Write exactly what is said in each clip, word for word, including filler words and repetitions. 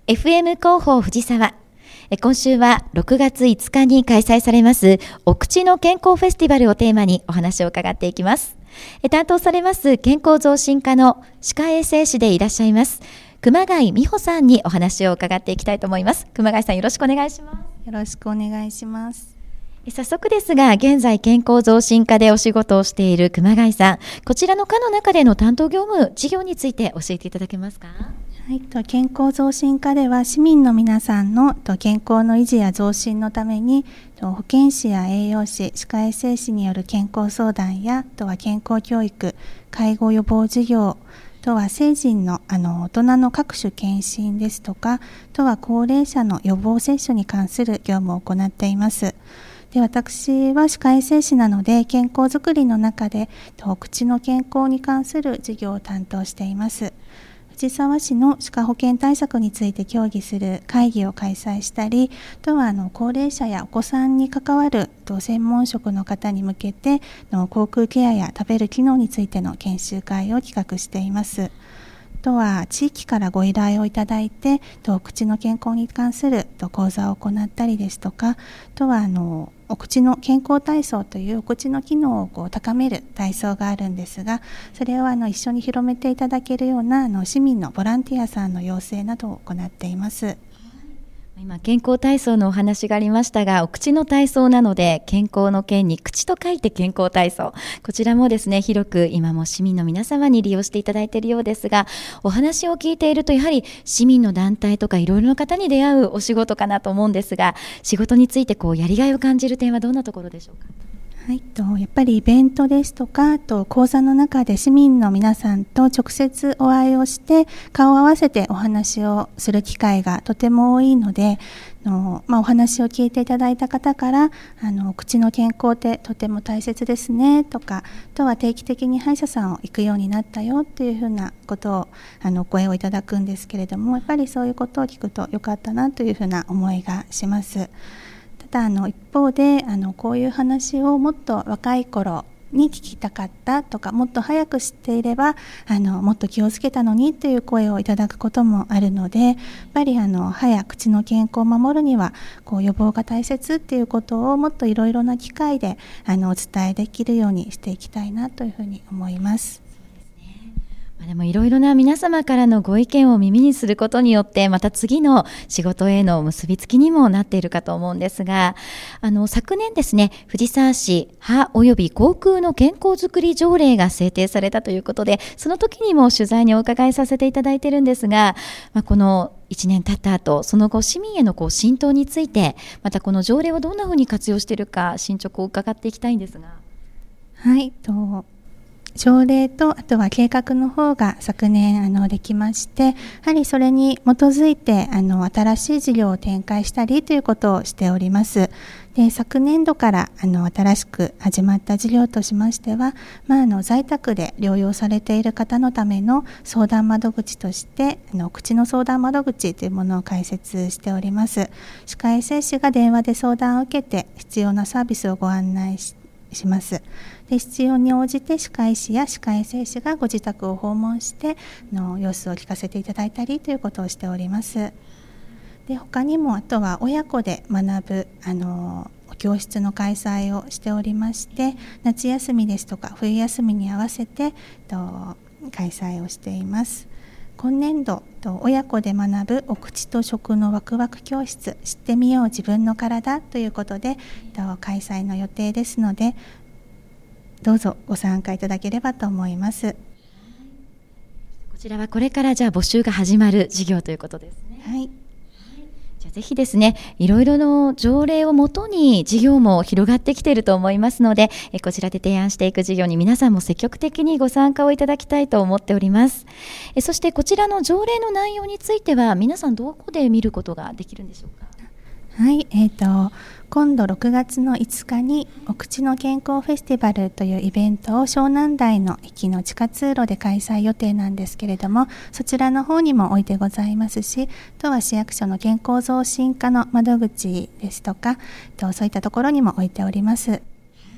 エフエム 広報藤沢。今週はろくがついつかに開催されますお口の健康フェスティバルをテーマにお話を伺っていきます。担当されます健康増進課の歯科衛生士でいらっしゃいます熊谷美穂さんにお話を伺っていきたいと思います。熊谷さん、よろしくお願いします。 よろしくお願いします。 早速ですが、現在健康増進課でお仕事をしている熊谷さん、こちらの課の中での担当業務事業について教えていただけますか？ はい、健康増進課では市民の皆さんの健康の維持や増進のために保健師や栄養士、歯科衛生士による健康相談や、あとは健康教育、介護予防事業、あとは成人の、あの大人の各種検診ですとか、あとは高齢者の予防接種に関する業務を行っています。で、私は歯科衛生士なので、健康づくりの中で口の健康に関する事業を担当しています。藤沢市の歯科保健対策について協議する会議を開催したり、あとはあの高齢者やお子さんに関わる専門職の方に向けての口腔ケアや食べる機能についての研修会を企画しています。あとは地域からご依頼をいただいて、お口の健康に関する講座を行ったりですとか、あとはあのお口の健康体操というお口の機能をこう高める体操があるんですが、それをあの一緒に広めていただけるようなあの市民のボランティアさんの要請などを行っています。 今健康体操のお話がありましたが、お口の体操なので健康の健に口と書いて健康体操、こちらもですね、広く今も市民の皆様に利用していただいているようですが、お話を聞いているとやはり市民の団体とかいろいろな方に出会うお仕事かなと思うんですが、仕事についてこうやりがいを感じる点はどんなところでしょうか？ はい、とやっぱりイベントですとか、あと講座の中で市民の皆さんと直接お会いをして顔を合わせてお話をする機会がとても多いので、の、まあ、お話を聞いていただいた方からあの口の健康ってとても大切ですねとか、あとは定期的に歯医者さんを行くようになったよっていうふうなことをあのお声をいただくんですけれども、やっぱりそういうことを聞くとよかったなというふうな思いがします。ただあの一方であのこういう話をもっと若い頃に聞きたかったとか、もっと早く知っていればあのもっと気をつけたのにという声をいただくこともあるので、やっぱりあの歯や口の健康を守るにはこう予防が大切っていうことをもっといろいろな機会であのお伝えできるようにしていきたいなというふうに思います。 でもいろいろな皆様からのご意見を耳にすることによってまた次の仕事への結びつきにもなっているかと思うんですが、あの昨年ですね、藤沢市歯および口腔の健康づくり条例が制定されたということで、その時にも取材にお伺いさせていただいているんですが、まあ、このいちねん経った後、その後市民へのこう浸透について、またこの条例をどんなふうに活用しているか進捗を伺っていきたいんですが。 はいと条例とあとは計画の方が昨年あのできまして、やはりそれに基づいてあの新しい事業を展開したりということをしております。で、昨年度からあの新しく始まった事業としましては、まあ、あの在宅で療養されている方のための相談窓口としてあの口の相談窓口というものを開設しております。歯科衛生士が電話で相談を受けて必要なサービスをご案内しします。で、必要に応じて歯科医師や歯科衛生士がご自宅を訪問しての様子を聞かせていただいたりということをしております。で、他にもあとは親子で学ぶあの教室の開催をしておりまして、夏休みですとか冬休みに合わせてと開催をしています。今年度親子で学ぶお口と食のワクワク教室、知ってみよう自分の体ということで開催の予定ですので、どうぞご参加いただければと思います。 こちらはこれからじゃあ募集が始まる事業ということですね。 はい。 じゃあぜひですね、いろいろの条例をもとに事業も広がってきていると思いますので、えこちらで提案していく事業に皆さんも積極的にご参加をいただきたいと思っております。えそしてこちらの条例の内容については皆さんどこで見ることができるんでしょうか？ はい、えーと、今度ろくがつのいつかにお口の健康フェスティバルというイベントを湘南台の駅の地下通路で開催予定なんですけれども、そちらの方にも置いてございますし、あとは市役所の健康増進課の窓口ですとか、そういったところにも置いております。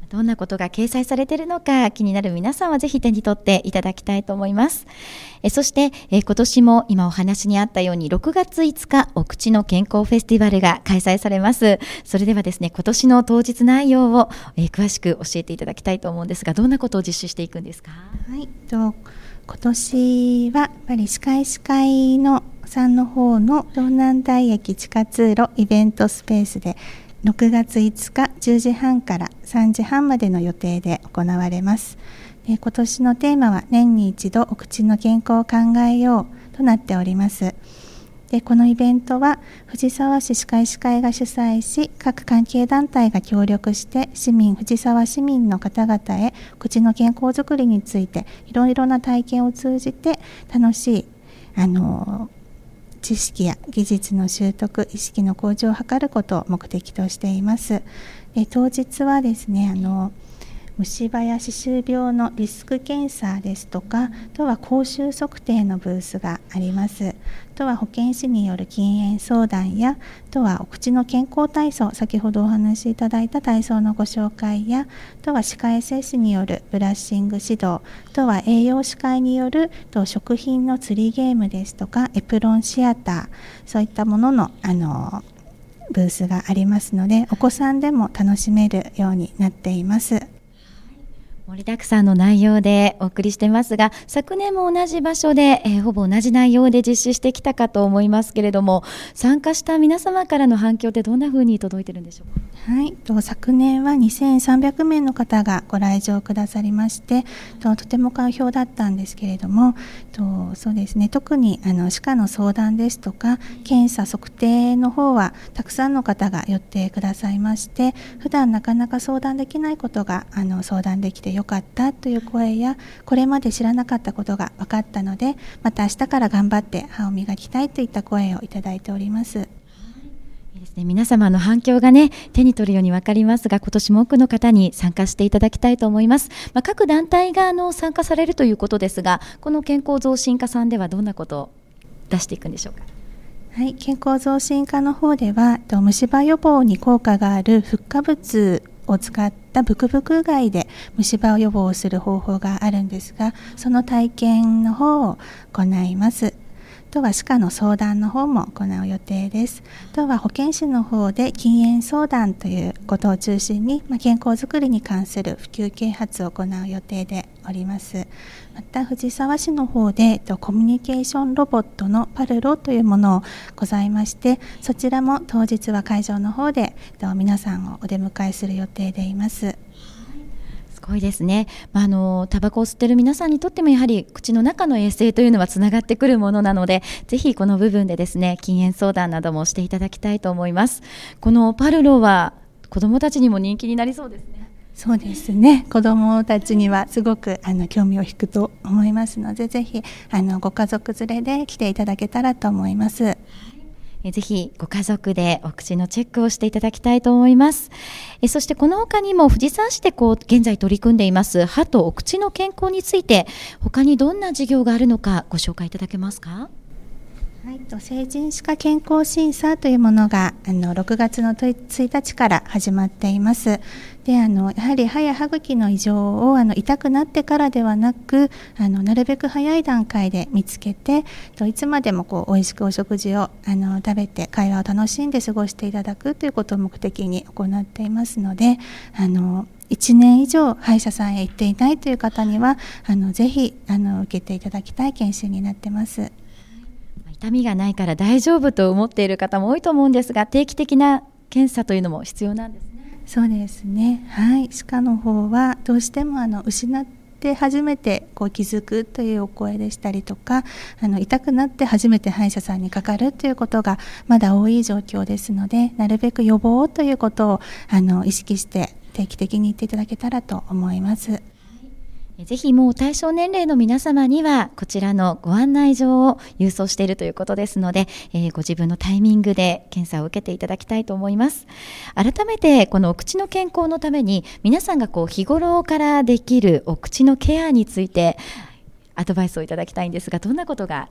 どんなことが掲載されているのか気になる皆さんはぜひ手に取っていただきたいと思います。えそしてえ今年も今お話にあったようにろくがついつかお口の健康フェスティバルが開催されます。それではですね、今年の当日内容をえ詳しく教えていただきたいと思うんですが、どんなことを実施していくんですか？ はい、と今年はやっぱり歯科医師会のさんの方の道南台駅地下通路イベントスペースでろくがついつかじゅうじはんからさんじはんまでの予定で行われます。で今年のテーマは年に一度お口の健康を考えようとなっております。でこのイベントは藤沢市歯科医師会が主催し、各関係団体が協力して市民藤沢市民の方々へ口の健康づくりについていろいろな体験を通じて楽しいあの知識や技術の習得、意識の向上を図ることを目的としています。で当日はですね、あの虫歯や歯周病のリスク検査ですとか、あとは口臭測定のブースがあります。あとは保健師による禁煙相談や、あとはお口の健康体操、先ほどお話しいただいた体操のご紹介や、あとは歯科衛生士によるブラッシング指導、あとは栄養士会によると食品の釣りゲームですとかエプロンシアター、そういったもののあのブースがありますので、お子さんでも楽しめるようになっています。 盛りだくさんの内容でお送りしてますが、昨年も同じ場所で、えー、ほぼ同じ内容で実施してきたかと思いますけれども、参加した皆様からの反響ってどんな風に届いてるんでしょうか？ はい、と昨年はにせんさんびゃくめいの方がご来場くださりまして、ととても好評だったんですけれども、とそうですね、特にあの歯科の相談ですとか検査測定の方はたくさんの方が寄ってくださいまして、普段なかなか相談できないことがあの相談できてよかったという声や、これまで知らなかったことが分かったのでまた明日から頑張って歯を磨きたいといった声をいただいております。 いいですね、皆様の反響がね手に取るように分かりますが、今年も多くの方に参加していただきたいと思います。まあ、各団体があの参加されるということですが、この健康増進課さんではどんなことを出していくんでしょうか？ はい、健康増進課の方ではと虫歯予防に効果があるフッ化物を使ったブクブクうがいで虫歯予防をする方法があるんですが、その体験の方を行います。あとは歯科の相談の方も行う予定です。あとは保健師の方で禁煙相談ということを中心に、まあ、健康づくりに関する普及啓発を行う予定でおります。また藤沢市の方でコミュニケーションロボットのパルロというものをございまして、そちらも当日は会場の方で皆さんをお出迎えする予定でいます。 すごいですね。まあ、あのタバコを吸っている皆さんにとってもやはり口の中の衛生というのはつながってくるものなので、ぜひこの部分でですね禁煙相談などもしていただきたいと思います。このパルロは子どもたちにも人気になりそうですね。 そうですね、子どもたちにはすごくあの興味を引くと思いますので、ぜひあのご家族連れで来ていただけたらと思います。 ぜひご家族でお口のチェックをしていただきたいと思います。えそしてこの他にも藤沢市でこう現在取り組んでいます歯とお口の健康について、他にどんな事業があるのかご紹介いただけますか？ はい、と成人歯科健康審査というものがあのろくがつのついたちから始まっています。であのやはり歯や歯茎の異常をあの痛くなってからではなく、あのなるべく早い段階で見つけて、といつまでもこう美味しくお食事をあの食べて会話を楽しんで過ごしていただくということを目的に行っていますので、あのいちねん以上歯医者さんへ行っていないという方にはあのぜひあの受けていただきたい研修になってます。 痛みがないから大丈夫と思っている方も多いと思うんですが、定期的な検査というのも必要なんですね。 そうですね、はい、歯科の方はどうしてもあの失って初めてこう気づくというお声でしたりとか、あの痛くなって初めて歯医者さんにかかるということがまだ多い状況ですので、なるべく予防ということをあの意識して定期的に言っていただけたらと思います。 ぜひもう対象年齢の皆様にはこちらのご案内状を郵送しているということですので、えー、ご自分のタイミングで検査を受けていただきたいと思います。改めてこのお口の健康のために皆さんがこう日頃からできるお口のケアについてアドバイスをいただきたいんですが、どんなことが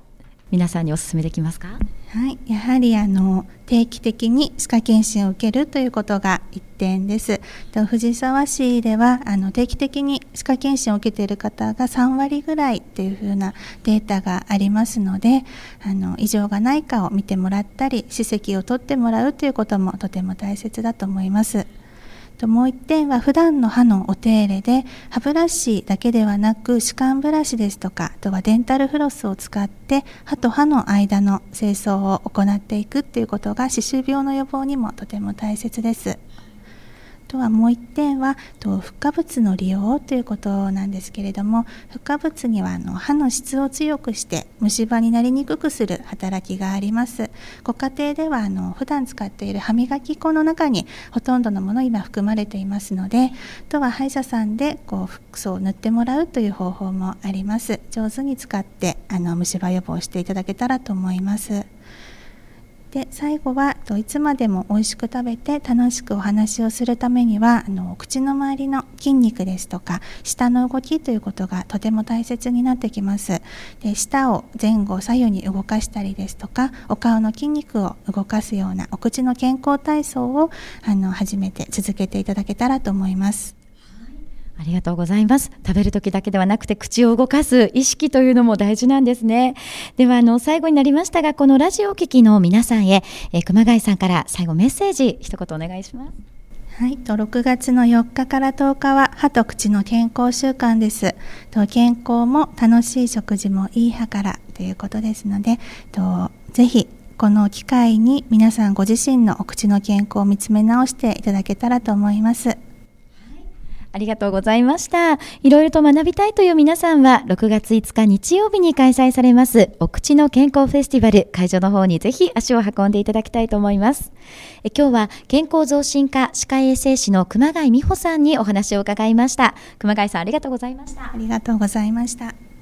皆さんにお勧めできますか？ はい、やはりあの定期的に歯科検診を受けるということが一点です。と藤沢市ではあの定期的に歯科検診を受けている方がさんわりぐらいというふうなデータがありますので、あの異常がないかを見てもらったり歯石を取ってもらうということもとても大切だと思います。ともう一点は普段の歯のお手入れで歯ブラシだけではなく歯間ブラシですとか、あとはデンタルフロスを使って歯と歯の間の清掃を行っていくということが歯周病の予防にもとても大切です。あとはもう一点はとフッ化物の利用ということなんですけれども、フッ化物にはあの歯の質を強くして虫歯になりにくくする働きがあります。ご家庭ではあの普段使っている歯磨き粉の中にほとんどのもの今含まれていますので、あとは歯医者さんでこうフックスを塗ってもらうという方法もあります。上手に使ってあの虫歯予防していただけたらと思います。で最後はいつまでも美味しく食べて楽しくお話をするためにはあの口の周りの筋肉ですとか舌の動きということがとても大切になってきます。で舌を前後左右に動かしたりですとか、お顔の筋肉を動かすようなお口の健康体操をあの始めて続けていただけたらと思います。 ありがとうございます。食べる時だけではなくて口を動かす意識というのも大事なんですね。ではあの最後になりましたが、このラジオを聴きの皆さんへ、えー、熊谷さんから最後メッセージ一言お願いします。 はい、とろくがつのよっかからとおかは歯と口の健康週間です。と健康も楽しい食事もいい歯からということですので、とぜひこの機会に皆さんご自身のお口の健康を見つめ直していただけたらと思います。 ありがとうございました。いろいろと学びたいという皆さんはろくがついつか日曜日に開催されますお口の健康フェスティバル会場の方にぜひ足を運んでいただきたいと思います。え今日は健康増進課歯科衛生士の熊谷美穂さんにお話を伺いました。熊谷さんありがとうございました。 ありがとうございました。